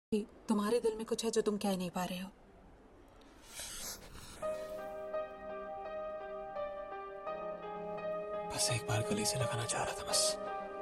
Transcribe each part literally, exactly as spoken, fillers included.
कि तुम्हारे दिल में कुछ है जो तुम कह नहीं पा रहे हो। बस एक बार गले से लगाना चाह रहा था बस।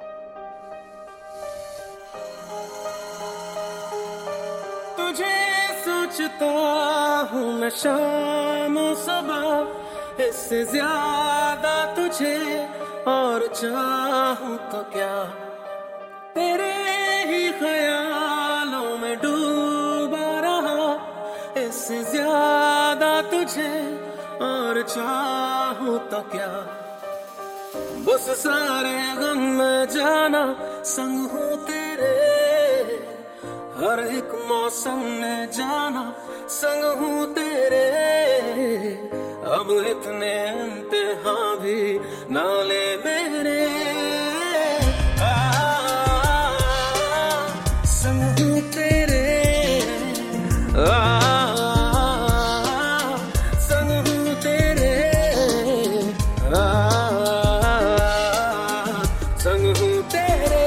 तुझे सोचता हूँ मैं शाम सुबह, इससे ज्यादा तुझे और चाहूँ तो क्या। तेरे ही ख्यालों में डूबा रहा, इससे ज्यादा तुझे और चाहूँ तो क्या। उस सारे गम में जाना संग हूँ तेरे, हर एक मौसम में जाना संग हूँ तेरे। अब इतने इम्तिहान भी ना ले मेरे, आ, संग हूँ तेरे, आ, संग हूँ तेरे, आ, संग हूँ तेरे।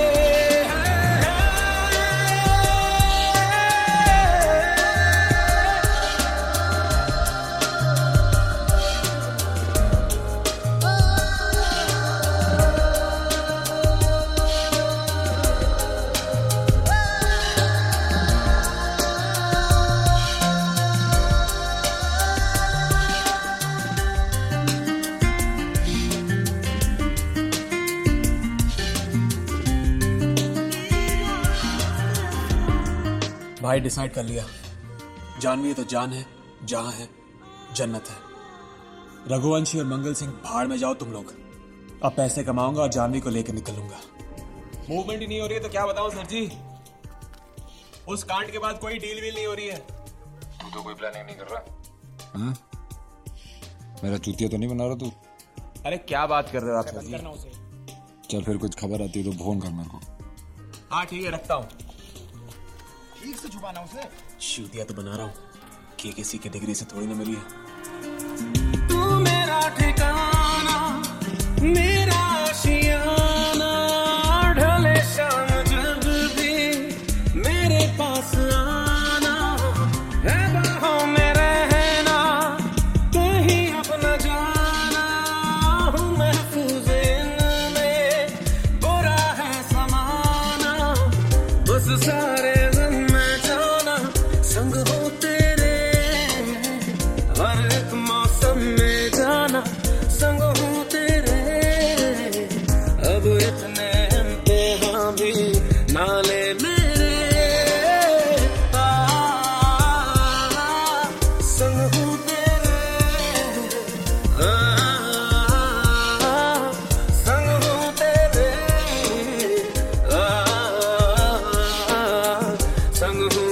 भाई डिसाइड कर लिया, जानवी है तो जान है, जहां है जन्नत है। रघुवंशी और मंगल सिंह भाड़ में जाओ तुम लोग। अब पैसे कमाऊंगा और जानवी को लेकर निकलूंगा। मूवमेंट ही नहीं हो रही है तो क्या बताऊं सर जी। उस कांड के बाद कोई डील वील नहीं हो रही है। तू तो कोई प्लानिंग नहीं कर रहा। हाँ? मेरा चूतिया तो नहीं बना रहा तू? अरे क्या बात कर रहे हो आप सर जी। चल फिर कुछ खबर आती है तो फोन कर मेरे को। हाँ ठीक है, रखता हूँ। ठीक से छुपाना उसे। चूतिया तो बना रहा हूँ कि किसी की डिग्री से थोड़ी ना मिली है। तू मेरा ठिकाना, मेरा आशियाना, ढले शाम जब भी मेरे पास आना, है बाहों में रहना, कहीं अपना जाना, हूँ महफूज इनमें, बुरा है समाना। बस सारे गम में जाना संग हो तेरे, हर एक मौसम में जाना संग हूँ तेरे। अब इतने इम्तिहान भी ना ले मेरे, आ, संग हूँ तेरे, आ, संग हूँ तेरे, आ, संग हूँ